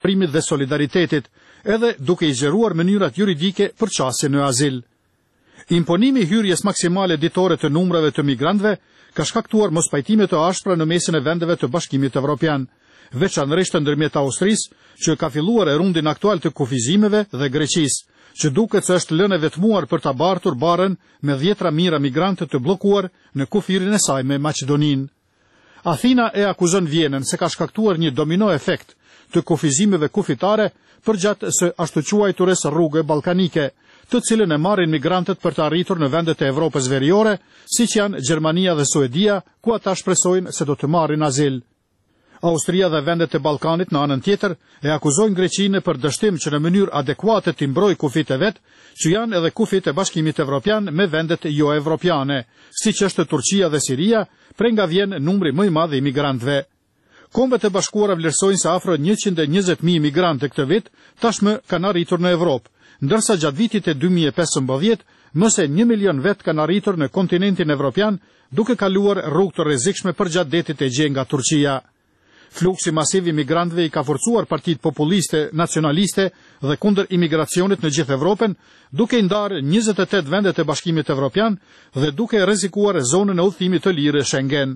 primit dhe solidaritetit, edhe duke i zgjeruar mënyrat juridike për çastje në azil. Imponimi i hyrjes maksimale ditore të numrave të migrantëve ka shkaktuar mospajtime të ashpra në mesin e vendeve të Bashkimit Evropian, veçanërisht ndërmjet Austrisë, që ka filluar rundin aktual të kufizimeve, dhe Greqisë, që duket se është lënë vetmuar për ta bartur barën me 10 mijëra migrantë të bllokuar në kufirin e saj me Maqedoninë. Athina e akuzon Vjenën se ka shkaktuar një domino efekt të kufizimeve kufitare përgjatë së ashtu quajturës rrugë ballkanike, të cilën e marrin migrantët për të arritur në vendet e Evropës Veriore, siç janë Gjermania dhe Suedia, ku ata shpresojnë se do të marrin azil. Austria dhe vendet e Ballkanit në anën tjetër e akuzojnë Greqinë për dështim që në mënyrë adekuate t'i mbrojë kufit e vet, që janë edhe kufit e Bashkimit Evropian me vendet jo evropiane, siç është Turqia dhe Siria, prej nga vjen numri më i madh i migrantëve. Kombet e Bashkuara vlerësojnë se afro 120.000 migrantë këtë vit tashmë kanë arritur në Evropë, ndërsa gjatë vitit e 2015 më se 1 milion vet kanë arritur në kontinentin evropian, duke kaluar rrugë të rrezikshme përgjatë detit Egje nga Turqia. Fluksi masiv i migrantëve i ka forcuar partitë populiste, nacionaliste dhe kundër imigracionit në gjithë Evropën, duke i ndarë 28 vendet e Bashkimit Evropian dhe duke rrezikuar zonën e udhëtimit të lirë Schengen.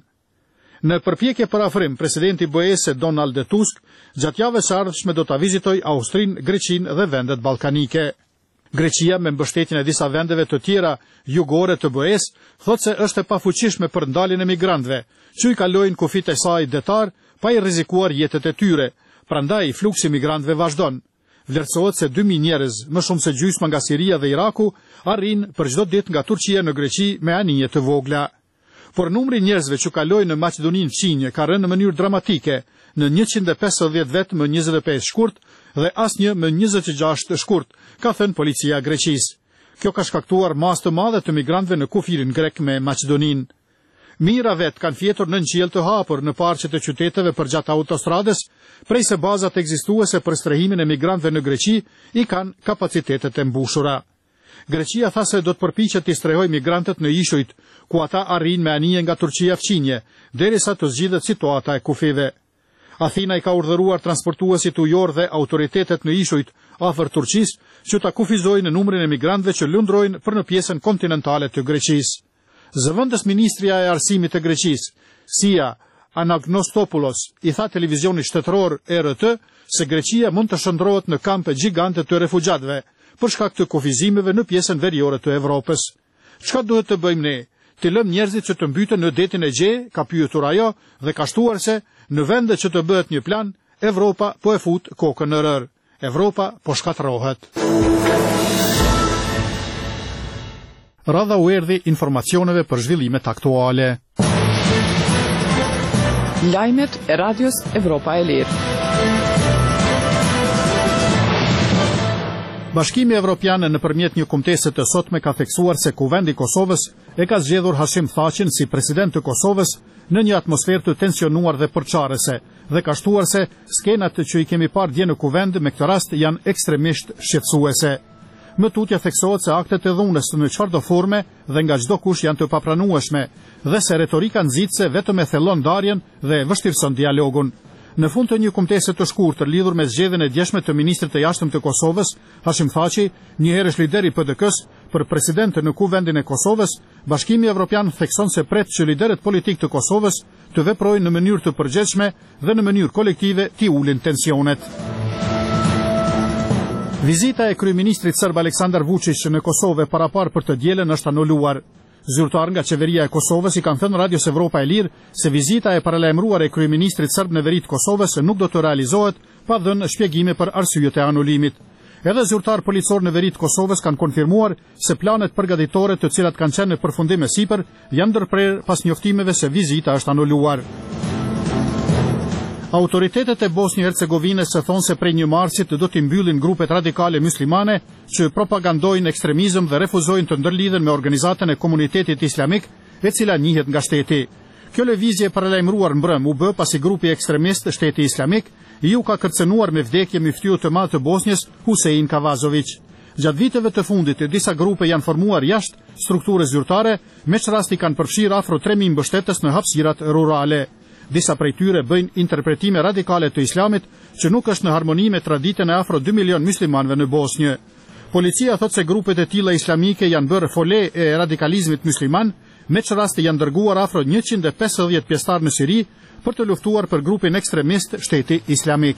Në përpjekje për afrim, presidenti BE-s Donald Tusk gjatë javës së ardhshme do ta vizitojë Austrinë, Greqinë dhe vendet ballkanike. Greqia, me mbështetjen e disa vendeve të tjera jugore të BE-s, thotë se është e pafuqishme për ndaljen e migrantëve, që i kalojnë kufit e saj detar pa i rrezikuar jetët e tyre. Prandaj fluksi migrantëve vazhdon. Vlerësohet se 2000 njerëz, më shumë se gjysma nga Siria dhe Iraku, arrin për çdo ditë nga Turqia në Greqi me anije të vogla. Por numri njerëzve që kalojnë në Maqedoninë Fqinje ka rënë në mënyrë dramatike, në 150 vet më 25 shkurt dhe asnjë më 26 shkurt, ka thënë policia e Greqisë. Kjo ka shkaktuar masë të madhe të migrantëve në kufirin grek me Maqedoninë. Mijëra vet kanë fjetur në qiell të hapur në parqet e qyteteve përgjatë autostradës, prej se bazat ekzistuese për strehimin e migrantëve në Greqi i kanë kapacitetet e mbushura. Greqia tha se do të përpiqet të strehojë migrantët në ishujt, ku ata arrin me anije nga Turqia Fqinje, derisa të zgjidhet situata e kufive. Athina i ka urdhëruar transportuesit ujor dhe autoritetet në ishujt afër Turqisë që ta kufizojnë numrin e migrantëve që lundrojnë për në pjesën kontinentale të Greqisë. Zëvendës ministrja e arsimit të Greqisë, Sia Anagnostopoulos, i tha televizionit shtetëror RT se Greqia mund të shndrohet në kampe gjigante të refugjatëve për shkak të kufizimeve në pjesën veriore të Evropës. Çka duhet të bëjmë ne? Të lëm njerëzit që të mbyten në detin e Egje, ka pyetur ajo dhe ka shtuar se në vende që të bëhet një plan, Evropa po e fut kokën në rër. Evropa po shkatërrohet. Radha u erdhi informacioneve për zhvillimet aktuale. Lajmet e Radios Evropa e Lirë. Bashkimi Evropian nëpërmjet një kumtese të sotme ka theksuar se Kuvendi i Kosovës e ka zgjedhur Hashim Thaqin si president të Kosovës në një atmosferë të tensionuar dhe përçarëse, dhe ka shtuar se skenat që i kemi parë dje në Kuvend me këtë rast janë ekstremisht shqetësuese. Më tutje theksohet se aktet e dhunës në çfarëdo forme dhe nga çdo kush janë të papranueshme, dhe se retorika nxitse vetëm e thellon ndarjen dhe vështirëson dialogun. Në fund të një kumtese të shkurtër lidhur me zgjedhjen e djeshme të ministrit të jashtëm të Kosovës, Hashim Thaqi, një herësh lider i PDK-s, për president në Kuvendin e Kosovës, Bashkimi Evropian thekson se pret që liderët politik të Kosovës të veprojnë në mënyrë të përgjithshme dhe në mënyrë kolektive t'i ulin tensionet. Vizita e kryeministrit serb Aleksandar Vučić në Kosovë parapar për të dielën është anuluar. Zyrtar nga qeveria e Kosovës i kanë thënë Radios Evropa e Lirë se vizita e paralajmëruar e kryeministrit serb në veri të Kosovës nuk do të realizohet pa dhënë shpjegime për arsyet e anulimit. Edhe zyrtar policor në veri të Kosovës kanë konfirmuar se planet përgatitore të cilat kanë qenë në përfundim e sipër janë ndërprerë pas njoftimeve se vizita është anuluar. Autoritetet e Bosnjë-Hercegovinës thonë se prej 1 marsit do t'i mbyllin grupet radikale muslimane që propagandojnë ekstremizëm dhe refuzojnë të ndërlidhen me organizatën e komunitetit islamik, e cila njihet nga shteti. Kjo lëvizje paralajmëruar mbrëm u bë pasi grupi ekstremist Shteti Islamik i u ka kërcënuar me vdekje myftyu të madh të Bosnjës, Husein Kavazović. Gjatë viteve të fundit, disa grupe janë formuar jashtë strukturës zyrtare, me që rasti kanë përfshirë afro 3000 mbështetës në hapësirat rurale. disa prej tyre bëjnë interpretime radikale të islamit që nuk është në harmoni me traditën e afro 2 milion muslimanëve në Bosnjë. Policia thot se grupet e tilla islamike janë bërë fole e radikalizmit musliman, me që raste janë dërguar afro 150 pjesëtar në Siri për të luftuar për grupin ekstremist Shteti Islamik.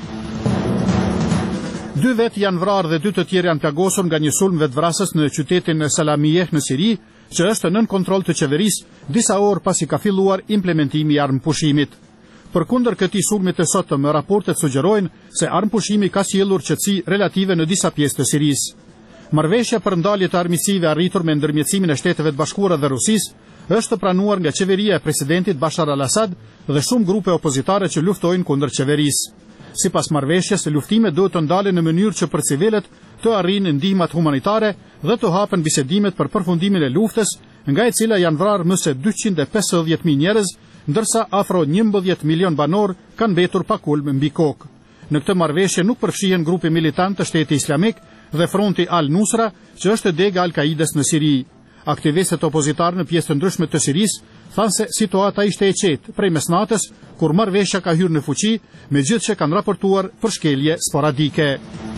2 vetë janë vrarë dhe 2 të tjerë janë plagosur nga një sulm vetvrasës në qytetin Salamiyeh në Siri, që është nën kontroll të qeverisë, disa orë pasi ka filluar implementimi i armëpushimit. Përkundër këtij sulmi të sotëm, raportet sugjerojnë se armëpushimi ka sjellur qetësi relative në disa pjesë të Sirisë. Marrëveshja për ndalje të armiqësive arritur me ndërmjetësimin e Shteteve të Bashkuara dhe Rusisë është pranuar nga qeveria e presidentit Bashar al-Assad dhe shumë grupe opozitare që luftojnë kundër qeverisë. Sipas marrëveshjes, luftimet duhet të ndalen në mënyrë që për civilët të arrijnë ndihmat humanitare dhe të hapen bisedimet për përfundimin e luftës, nga e cila janë vrarë më se 250.000 njerëz, ndërsa afro 11 milion banor kanë mbetur pa kulm mbi kokë. Në këtë marrëveshje nuk përfshihen grupi militant të Shtetit Islamik dhe fronti Al-Nusra, që është dega Al-Kaides në Siri. Aktivistët opozitarë në pjesë të ndryshme të Sirisë thanë se situata ishte e qetë prej mesnatës, kur marrëveshja ka hyrë në fuqi, megjithëse kanë raportuar për shkelje sporadike.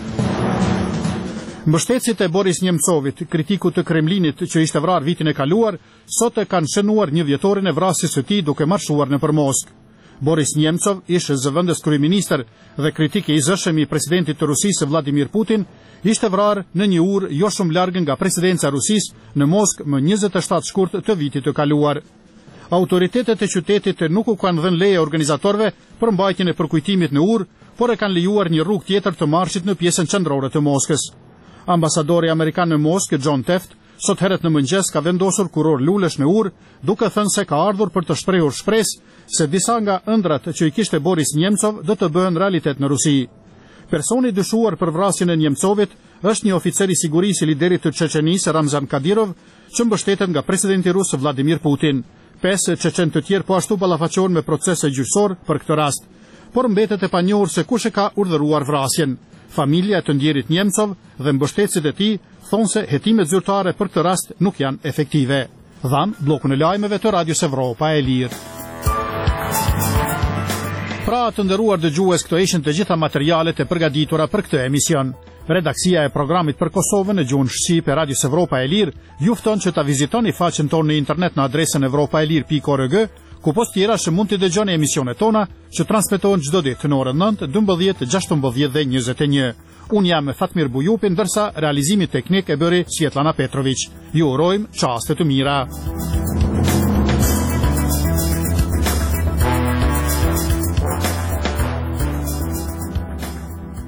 Mbështetësit e Boris Nemcovit, kritiku të Kremlinit që ishte vrarë vitin e kaluar, sot e kanë shënuar 1 vjetorin e vrasjes së tij duke marshuar nëpër Moskë. Boris Nemcov, ish zëvendës kryeministër dhe kritik i zëshëm i presidentit të Rusisë Vladimir Putin, ishte vrarë në një urë jo shumë larg nga presidenca e Rusisë në Moskë më 27 shkurt të vitit të kaluar. Autoritetet e qytetit nuk u kanë dhënë leje organizatorëve për mbajtjen e përkujtimit në urë, por e kanë lejuar një rrugë tjetër të marshit në pjesën qendrore të Moskës. Ambasadori amerikan në Moskë, John Teft, sot herët në mëngjes ka vendosur kuror lulesh në urë, duke thënë se ka ardhur për të shprehur shpresë se disa nga ëndrat që i kishte Boris Nemcov do të bëhen realitet në Rusi. Personi dyshuar për vrasjen e Nemcovit është një oficer i sigurisë i liderit të Çeçenisë Ramzan Kadyrov, që mbështetet nga presidenti rus Vladimir Putin. 5 çeçen të tjerë po ashtu ballafaqohen me procese gjyqësor për këtë rast, por mbetet e panjohur se kush e ka urdhëruar vrasjen. Familja e të ndjerit Nemcov dhe mbështetësit e tij thonë se hetimet zyrtare për këtë rast nuk janë efektive. Dham bllokun e lajmeve të Radios Evropa e Lirë. Pra të nderuar dëgjues, këto ishin të gjitha materialet e përgatitura për këtë emision. Redaksia e programit për Kosovën në gjuhën shqipe Radios Evropa e Lirë ju fton që ta vizitoni faqen tonë në internet në adresën evropaelir.org, ku post tjera që mund të dëgjoni emisionet tona që transmetohen çdo ditë në orën 9, 12, 16 dhe 21. Unë jam Fatmir Bujupi, ndërsa realizimi teknik e bëri Svetlana Petrović. Ju urojmë çaste të mira.